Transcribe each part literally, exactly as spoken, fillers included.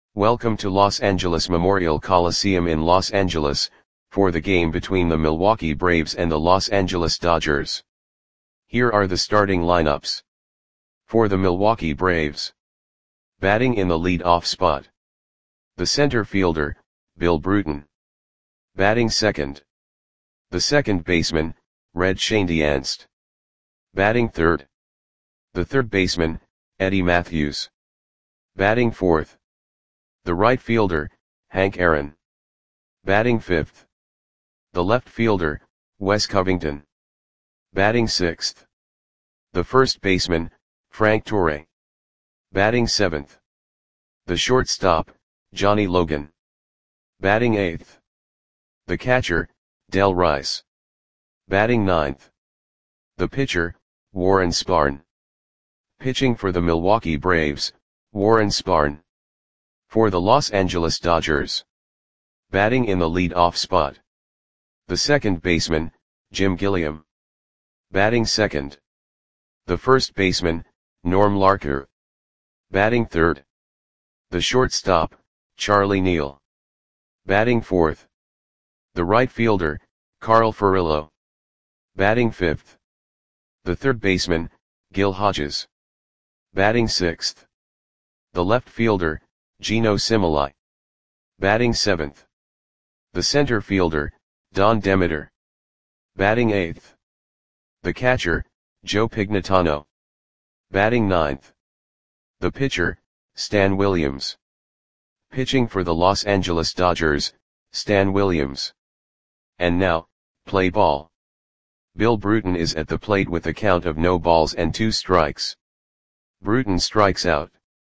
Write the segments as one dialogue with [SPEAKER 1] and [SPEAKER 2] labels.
[SPEAKER 1] Welcome to Los Angeles Memorial Coliseum in Los Angeles, for the game between the Milwaukee Braves and the Los Angeles Dodgers. Here are the starting lineups. For the Milwaukee Braves. Batting in the lead-off spot. The center fielder, Bill Bruton. Batting second. The second baseman, Red Schoendienst. Batting third. The third baseman, Eddie Mathews. Batting fourth. The right fielder, Hank Aaron. Batting fifth. The left fielder, Wes Covington. Batting sixth. The first baseman, Frank Torre. Batting seventh. The shortstop, Johnny Logan. Batting eighth. The catcher, Del Rice. Batting ninth. The pitcher, Warren Spahn. Pitching for the Milwaukee Braves, Warren Spahn. For the Los Angeles Dodgers. Batting in the lead-off spot. The second baseman, Jim Gilliam. Batting second. The first baseman, Norm Larker. Batting third. The shortstop, Charlie Neal. Batting fourth. The right fielder, Carl Furillo. Batting fifth. The third baseman, Gil Hodges. Batting sixth. The left fielder, Geno Simili. Batting seventh. The center fielder, Don Demeter. Batting eighth. The catcher, Joe Pignatano. Batting ninth. The pitcher, Stan Williams. Pitching for the Los Angeles Dodgers, Stan Williams. And now, play ball. Bill Bruton is at the plate with a count of no balls and two strikes. Bruton strikes out.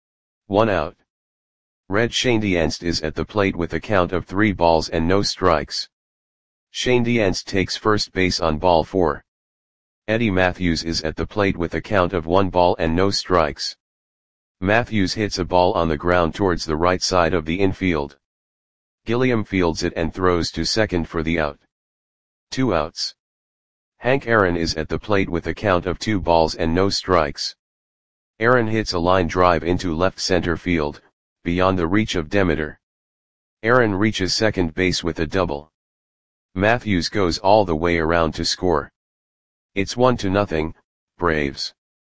[SPEAKER 1] One out. Red Schoendienst is at the plate with a count of three balls and no strikes. Schoendienst takes first base on ball four. Eddie Mathews is at the plate with a count of one ball and no strikes. Mathews hits a ball on the ground towards the right side of the infield. Gilliam fields it and throws to second for the out. Two outs. Hank Aaron is at the plate with a count of two balls and no strikes. Aaron hits a line drive into left center field, beyond the reach of Demeter. Aaron reaches second base with a double. Mathews goes all the way around to score. It's one to nothing, Braves.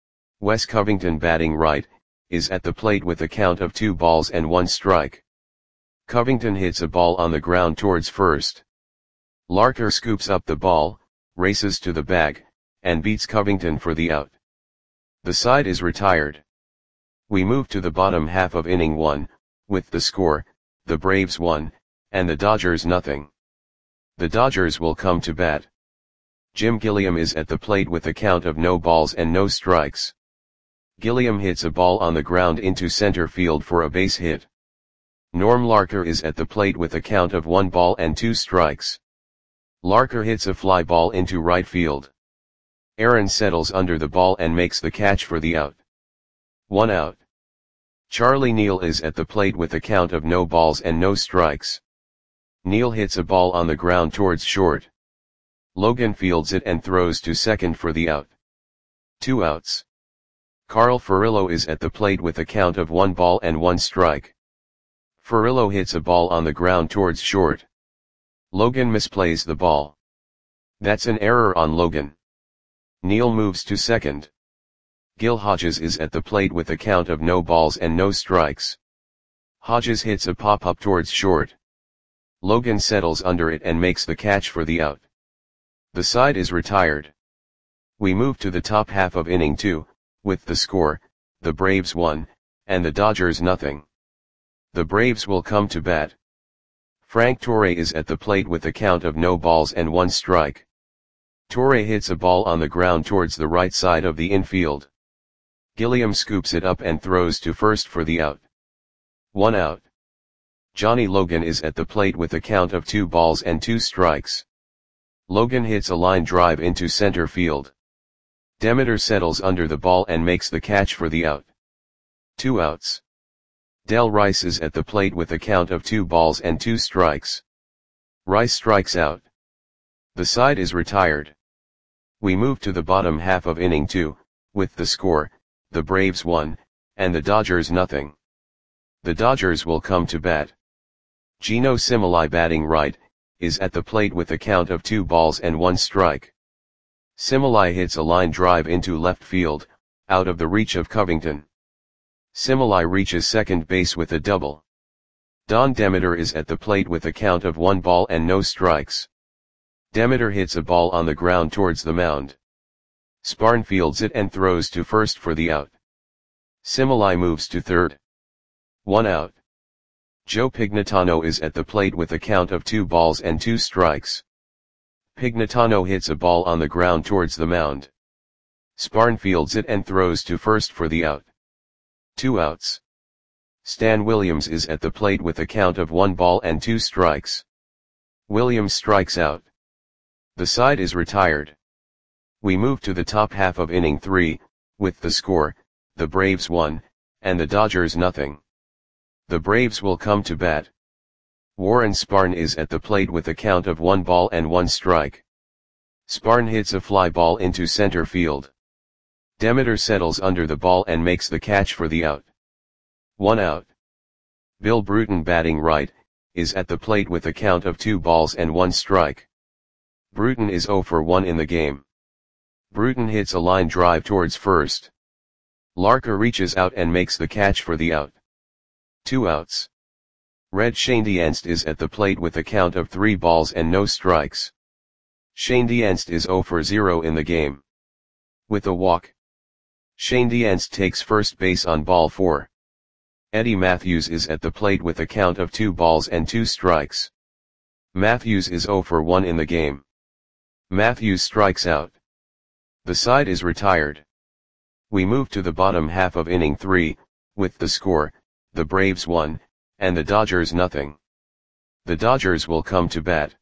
[SPEAKER 1] Wes Covington, batting right, is at the plate with a count of two balls and one strike. Covington hits a ball on the ground towards first. Larker scoops up the ball, races to the bag, and beats Covington for the out. The side is retired. We move to the bottom half of inning one, with the score, the Braves one, and the Dodgers nothing. The Dodgers will come to bat. Jim Gilliam is at the plate with a count of no balls and no strikes. Gilliam hits a ball on the ground into center field for a base hit. Norm Larker is at the plate with a count of one ball and two strikes. Larker hits a fly ball into right field. Aaron settles under the ball and makes the catch for the out. One out. Charlie Neal is at the plate with a count of no balls and no strikes. Neal hits a ball on the ground towards short. Logan fields it and throws to second for the out. Two outs. Carl Furillo is at the plate with a count of one ball and one strike. Furillo hits a ball on the ground towards short. Logan misplays the ball. That's an error on Logan. Neal moves to second. Gil Hodges is at the plate with a count of no balls and no strikes. Hodges hits a pop-up towards short. Logan settles under it and makes the catch for the out. The side is retired. We move to the top half of inning two, with the score, the Braves one, and the Dodgers nothing. The Braves will come to bat. Frank Torre is at the plate with a count of no balls and one strike. Torre hits a ball on the ground towards the right side of the infield. Gilliam scoops it up and throws to first for the out. One out. Johnny Logan is at the plate with a count of two balls and two strikes. Logan hits a line drive into center field. Demeter settles under the ball and makes the catch for the out. Two outs. Del Rice is at the plate with a count of two balls and two strikes. Rice strikes out. The side is retired. We move to the bottom half of inning two, with the score, the Braves one, and the Dodgers nothing. The Dodgers will come to bat. Geno Simili, batting right, is at the plate with a count of two balls and one strike. Simili hits a line drive into left field, out of the reach of Covington. Simili reaches second base with a double. Don Demeter is at the plate with a count of one ball and no strikes. Demeter hits a ball on the ground towards the mound. Sparn fields it and throws to first for the out. Simili moves to third. One out. Joe Pignatano is at the plate with a count of two balls and two strikes. Pignatano hits a ball on the ground towards the mound. Sparn fields it and throws to first for the out. Two outs. Stan Williams is at the plate with a count of one ball and two strikes. Williams strikes out. The side is retired. We move to the top half of inning three, with the score, the Braves one, and the Dodgers nothing. The Braves will come to bat. Warren Sparn is at the plate with a count of one ball and one strike. Sparn hits a fly ball into center field. Demeter settles under the ball and makes the catch for the out. One out. Bill Bruton, batting right, is at the plate with a count of two balls and one strike. Bruton is zero for one in the game. Bruton hits a line drive towards first. Larker reaches out and makes the catch for the out. Two outs. Red Schoendienst is at the plate with a count of three balls and no strikes. Schoendienst is zero for zero in the game. With a walk. Schoendienst takes first base on ball four. Eddie Matthews is at the plate with a count of two balls and two strikes. Matthews is zero for one in the game. Matthews strikes out. The side is retired. We move to the bottom half of inning three, with the score, the Braves one, and the Dodgers nothing. The Dodgers will come to bat.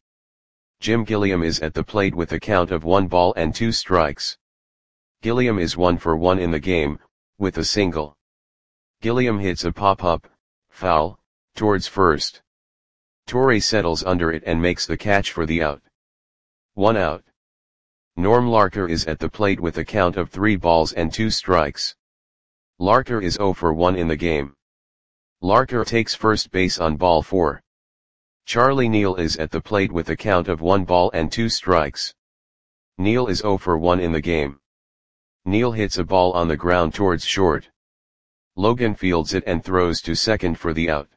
[SPEAKER 1] Jim Gilliam is at the plate with a count of one ball and two strikes. Gilliam is one for one in the game, with a single. Gilliam hits a pop-up, foul, towards first. Torre settles under it and makes the catch for the out. One out. Norm Larker is at the plate with a count of three balls and two strikes. Larker is zero for one in the game. Larker takes first base on ball four. Charlie Neal is at the plate with a count of one ball and two strikes. Neal is zero for one in the game. Neal hits a ball on the ground towards short. Logan fields it and throws to second for the out.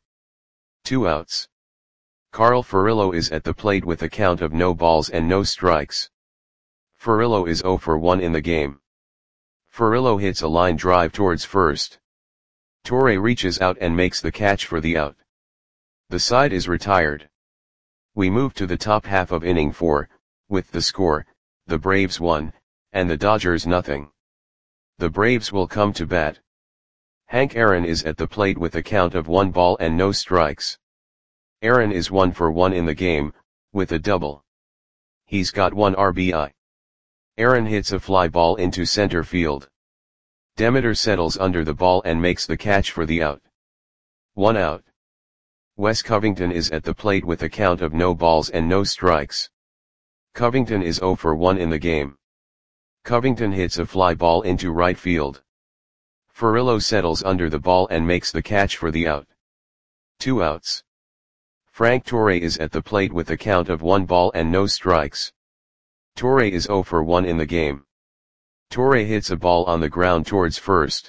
[SPEAKER 1] Two outs. Carl Furillo is at the plate with a count of no balls and no strikes. Furillo is zero for one in the game. Furillo hits a line drive towards first. Torre reaches out and makes the catch for the out. The side is retired. We move to the top half of inning four, with the score, the Braves one, and the Dodgers nothing. The Braves will come to bat. Hank Aaron is at the plate with a count of one ball and no strikes. Aaron is one for one in the game, with a double. He's got one R B I. Aaron hits a fly ball into center field. Demeter settles under the ball and makes the catch for the out. One out. Wes Covington is at the plate with a count of no balls and no strikes. Covington is zero for one in the game. Covington hits a fly ball into right field. Furillo settles under the ball and makes the catch for the out. Two outs. Frank Torre is at the plate with a count of one ball and no strikes. Torre is zero for one in the game. Torre hits a ball on the ground towards first.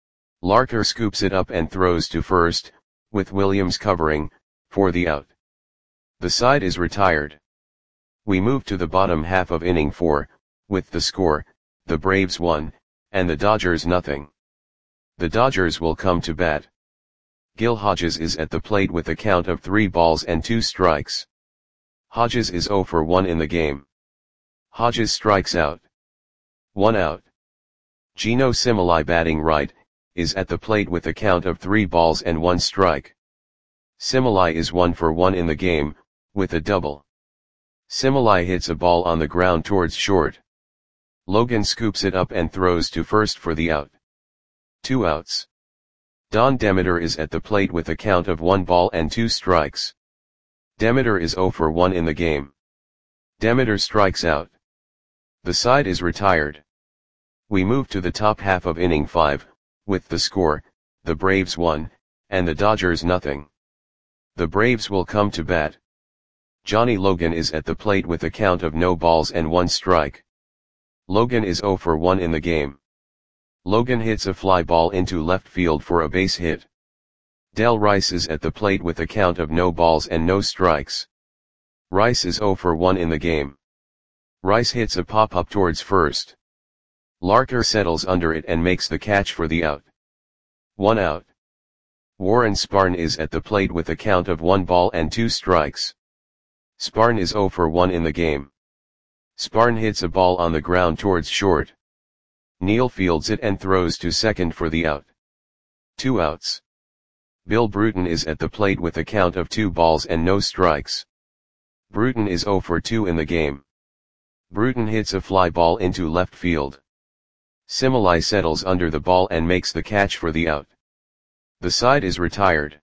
[SPEAKER 1] Larker scoops it up and throws to first, with Williams covering, for the out. The side is retired. We move to the bottom half of inning four, with the score, the Braves one, and the Dodgers nothing. The Dodgers will come to bat. Gil Hodges is at the plate with a count of three balls and two strikes. Hodges is zero for one in the game. Hodges strikes out. One out. Geno Simili, batting right, is at the plate with a count of three balls and one strike. Simili is one for one in the game, with a double. Simili hits a ball on the ground towards short. Logan scoops it up and throws to first for the out. Two outs. Don Demeter is at the plate with a count of one ball and two strikes. Demeter is zero for one in the game. Demeter strikes out. The side is retired. We move to the top half of inning five, with the score, the Braves one, and the Dodgers nothing. The Braves will come to bat. Johnny Logan is at the plate with a count of no balls and one strike. Logan is zero for one in the game. Logan hits a fly ball into left field for a base hit. Del Rice is at the plate with a count of no balls and no strikes. Rice is zero for one in the game. Rice hits a pop-up towards first. Larker settles under it and makes the catch for the out. One out. Warren Spahn is at the plate with a count of one ball and two strikes. Spahn is zero for one in the game. Spahn hits a ball on the ground towards short. Neal fields it and throws to second for the out. Two outs. Bill Bruton is at the plate with a count of two balls and no strikes. Bruton is zero for two in the game. Bruton hits a fly ball into left field. Similai settles under the ball and makes the catch for the out. The side is retired.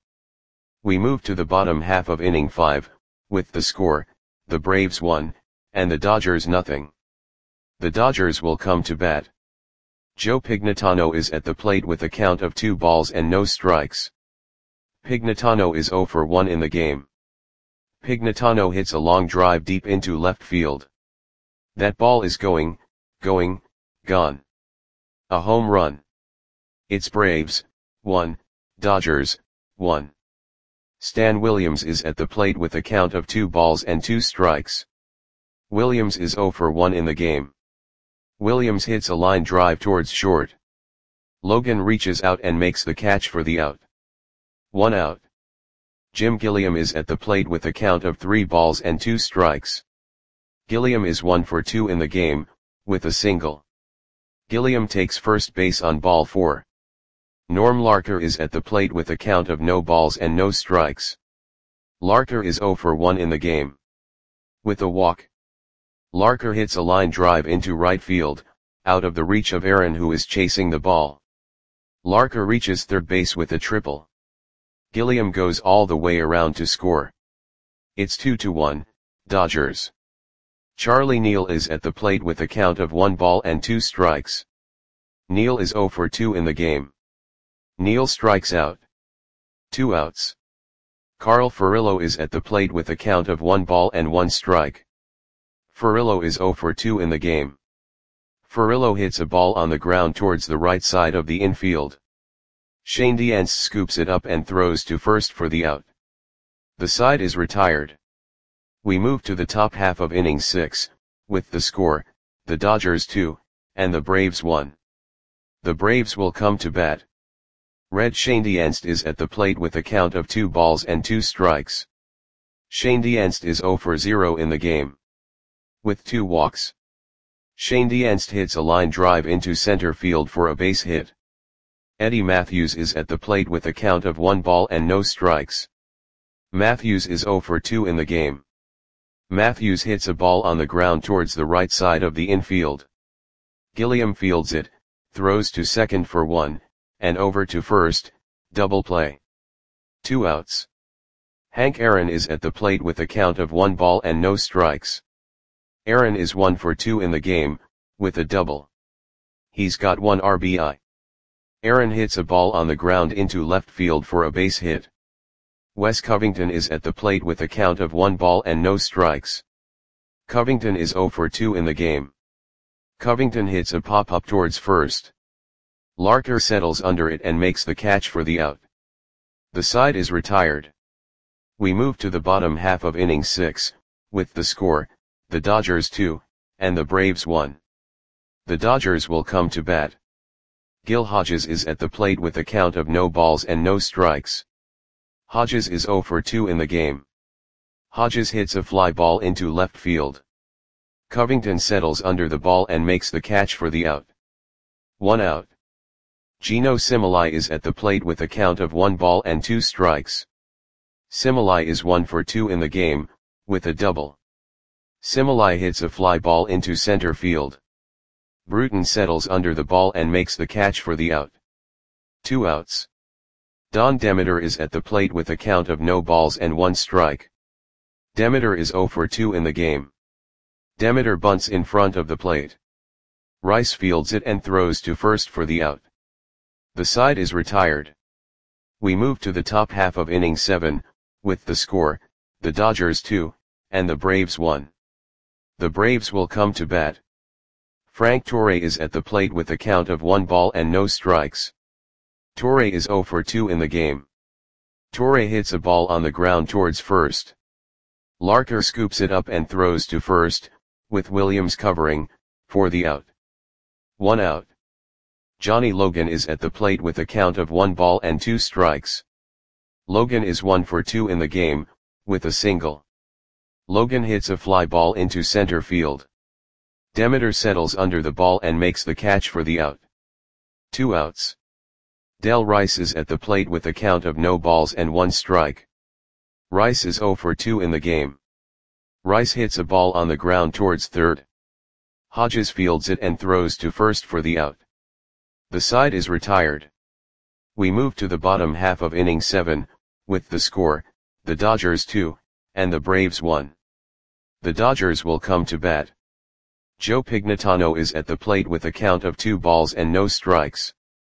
[SPEAKER 1] We move to the bottom half of inning five, with the score, the Braves one, and the Dodgers nothing. The Dodgers will come to bat. Joe Pignatano is at the plate with a count of two balls and no strikes. Pignatano is zero for one in the game. Pignatano hits a long drive deep into left field. That ball is going, going, gone. A home run. It's Braves, one, Dodgers, one. Stan Williams is at the plate with a count of two balls and two strikes. Williams is zero for one in the game. Williams hits a line drive towards short. Logan reaches out and makes the catch for the out. One out. Jim Gilliam is at the plate with a count of three balls and two strikes. Gilliam is one for two in the game, with a single. Gilliam takes first base on ball four. Norm Larker is at the plate with a count of no balls and no strikes. Larker is zero for one in the game. With a walk. Larker hits a line drive into right field, out of the reach of Aaron who is chasing the ball. Larker reaches third base with a triple. Gilliam goes all the way around to score. It's two to one, Dodgers. Charlie Neal is at the plate with a count of one ball and two strikes. Neal is zero for two in the game. Neal strikes out. Two outs. Carl Furillo is at the plate with a count of one ball and one strike. Furillo is zero for two in the game. Furillo hits a ball on the ground towards the right side of the infield. Shane Diance scoops it up and throws to first for the out. The side is retired. We move to the top half of inning six, with the score, the Dodgers two, and the Braves one. The Braves will come to bat. Red Shane Diance is at the plate with a count of two balls and two strikes. Shane Diance is zero for zero in the game. With two walks. Shane Diance hits a line drive into center field for a base hit. Eddie Matthews is at the plate with a count of one ball and no strikes. Matthews is zero for two in the game. Matthews hits a ball on the ground towards the right side of the infield. Gilliam fields it, throws to second for one, and over to first, double play. Two outs. Hank Aaron is at the plate with a count of one ball and no strikes. Aaron is one for two in the game, with a double. He's got one R B I. Aaron hits a ball on the ground into left field for a base hit. Wes Covington is at the plate with a count of one ball and no strikes. Covington is zero for two in the game. Covington hits a pop-up towards first. Larker settles under it and makes the catch for the out. The side is retired. We move to the bottom half of inning six, with the score, the Dodgers two, and the Braves one. The Dodgers will come to bat. Gil Hodges is at the plate with a count of no balls and no strikes. Hodges is zero for two in the game. Hodges hits a fly ball into left field. Covington settles under the ball and makes the catch for the out. One out. Gino Similai is at the plate with a count of one ball and two strikes. Similai is one for two in the game, with a double. Similai hits a fly ball into center field. Bruton settles under the ball and makes the catch for the out. Two outs. Don Demeter is at the plate with a count of no balls and one strike. Demeter is zero for two in the game. Demeter bunts in front of the plate. Rice fields it and throws to first for the out. The side is retired. We move to the top half of inning seven, with the score, the Dodgers two, and the Braves one. The Braves will come to bat. Frank Torre is at the plate with a count of one ball and no strikes. Torre is zero for two in the game. Torre hits a ball on the ground towards first. Larker scoops it up and throws to first, with Williams covering, for the out. One out. Johnny Logan is at the plate with a count of one ball and two strikes. Logan is one for two in the game, with a single. Logan hits a fly ball into center field. Demeter settles under the ball and makes the catch for the out. Two outs. Del Rice is at the plate with a count of no balls and one strike. Rice is zero for two in the game. Rice hits a ball on the ground towards third. Hodges fields it and throws to first for the out. The side is retired. We move to the bottom half of inning seven, with the score, the Dodgers two, and the Braves one. The Dodgers will come to bat. Joe Pignatano is at the plate with a count of two balls and no strikes.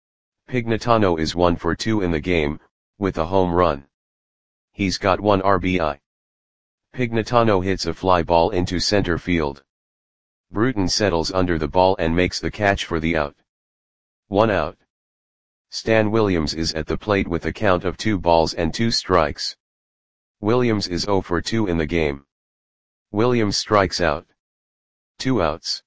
[SPEAKER 1] Pignatano is one for two in the game, with a home run. He's got one R B I. Pignatano hits a fly ball into center field. Bruton settles under the ball and makes the catch for the out. One out. Stan Williams is at the plate with a count of two balls and two strikes. Williams is zero for two in the game. Williams strikes out. Two outs.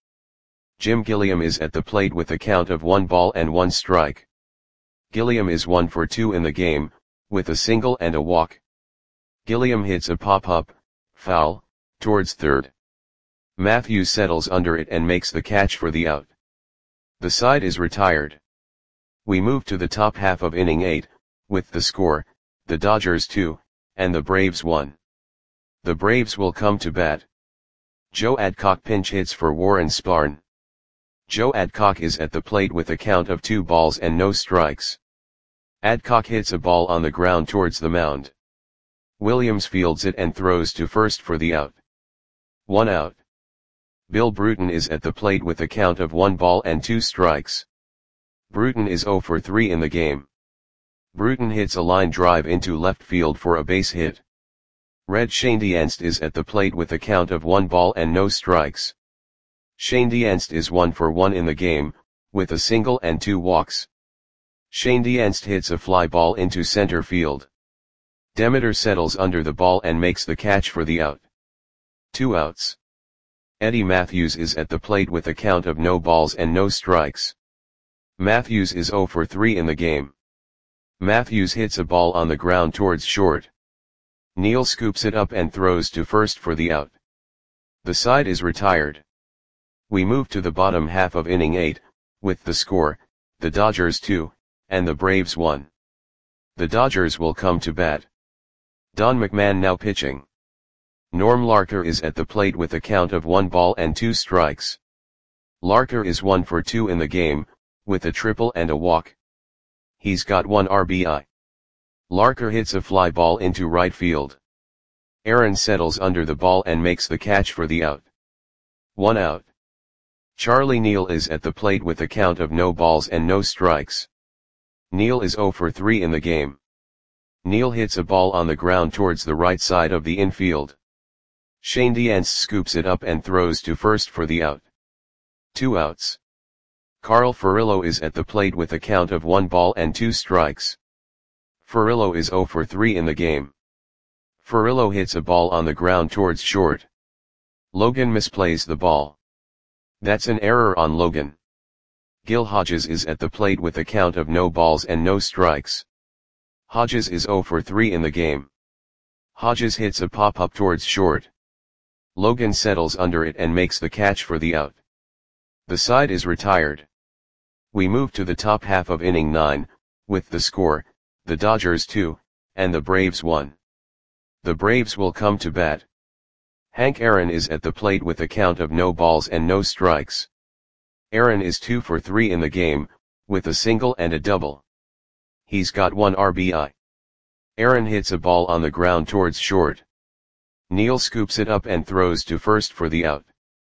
[SPEAKER 1] Jim Gilliam is at the plate with a count of one ball and one strike. Gilliam is one for two in the game, with a single and a walk. Gilliam hits a pop-up, foul, towards third. Matthews settles under it and makes the catch for the out. The side is retired. We move to the top half of inning eight, with the score, the Dodgers two, and the Braves one. The Braves will come to bat. Joe Adcock pinch hits for Warren Spahn. Joe Adcock is at the plate with a count of two balls and no strikes. Adcock hits a ball on the ground towards the mound. Williams fields it and throws to first for the out. One out. Bill Bruton is at the plate with a count of one ball and two strikes. Bruton is zero for three in the game. Bruton hits a line drive into left field for a base hit. Red Schoendienst is at the plate with a count of one ball and no strikes. Schoendienst is one for one in the game, with a single and two walks. Schoendienst hits a fly ball into center field. Demeter settles under the ball and makes the catch for the out. Two outs. Eddie Matthews is at the plate with a count of no balls and no strikes. Matthews is zero for three in the game. Matthews hits a ball on the ground towards short. Neal scoops it up and throws to first for the out. The side is retired. We move to the bottom half of inning eight, with the score, the Dodgers two, and the Braves one. The Dodgers will come to bat. Don McMahon now pitching. Norm Larker is at the plate with a count of one ball and two strikes. Larker is one for two in the game, with a triple and a walk. He's got one R B I. Larker hits a fly ball into right field. Aaron settles under the ball and makes the catch for the out. One out. Charlie Neal is at the plate with a count of no balls and no strikes. Neal is zero for three in the game. Neal hits a ball on the ground towards the right side of the infield. Schoendienst scoops it up and throws to first for the out. Two outs. Carl Furillo is at the plate with a count of one ball and two strikes. Furillo is zero for three in the game. Furillo hits a ball on the ground towards short. Logan misplays the ball. That's an error on Logan. Gil Hodges is at the plate with a count of no balls and no strikes. Hodges is zero for three in the game. Hodges hits a pop-up towards short. Logan settles under it and makes the catch for the out. The side is retired. We move to the top half of inning nine, with the score, the Dodgers two, and the Braves one. The Braves will come to bat. Hank Aaron is at the plate with a count of no balls and no strikes. Aaron is two for three in the game, with a single and a double. He's got one R B I. Aaron hits a ball on the ground towards short. Neal scoops it up and throws to first for the out.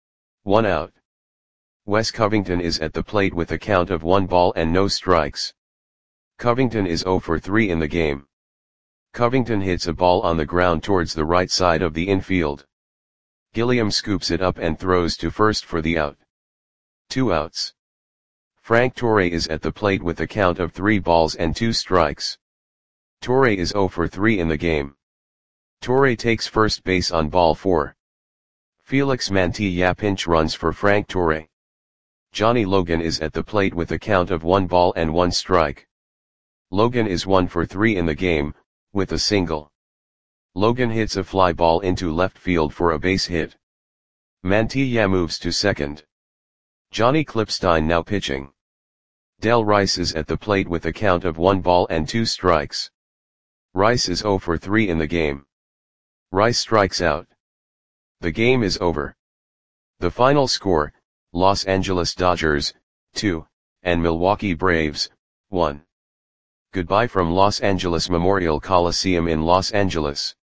[SPEAKER 1] One out. Wes Covington is at the plate with a count of one ball and no strikes. Covington is zero for three in the game. Covington hits a ball on the ground towards the right side of the infield. Gilliam scoops it up and throws to first for the out. Two outs. Frank Torre is at the plate with a count of three balls and two strikes. Torre is zero for three in the game. Torre takes first base on ball four. Felix Mantilla pinch runs for Frank Torre. Johnny Logan is at the plate with a count of one ball and one strike. Logan is one for three in the game, with a single. Logan hits a fly ball into left field for a base hit. Mantilla moves to second. Johnny Klipstein now pitching. Del Rice is at the plate with a count of one ball and two strikes. Rice is zero for three in the game. Rice strikes out. The game is over. The final score, Los Angeles Dodgers, two, and Milwaukee Braves, one. Goodbye from Los Angeles Memorial Coliseum in Los Angeles.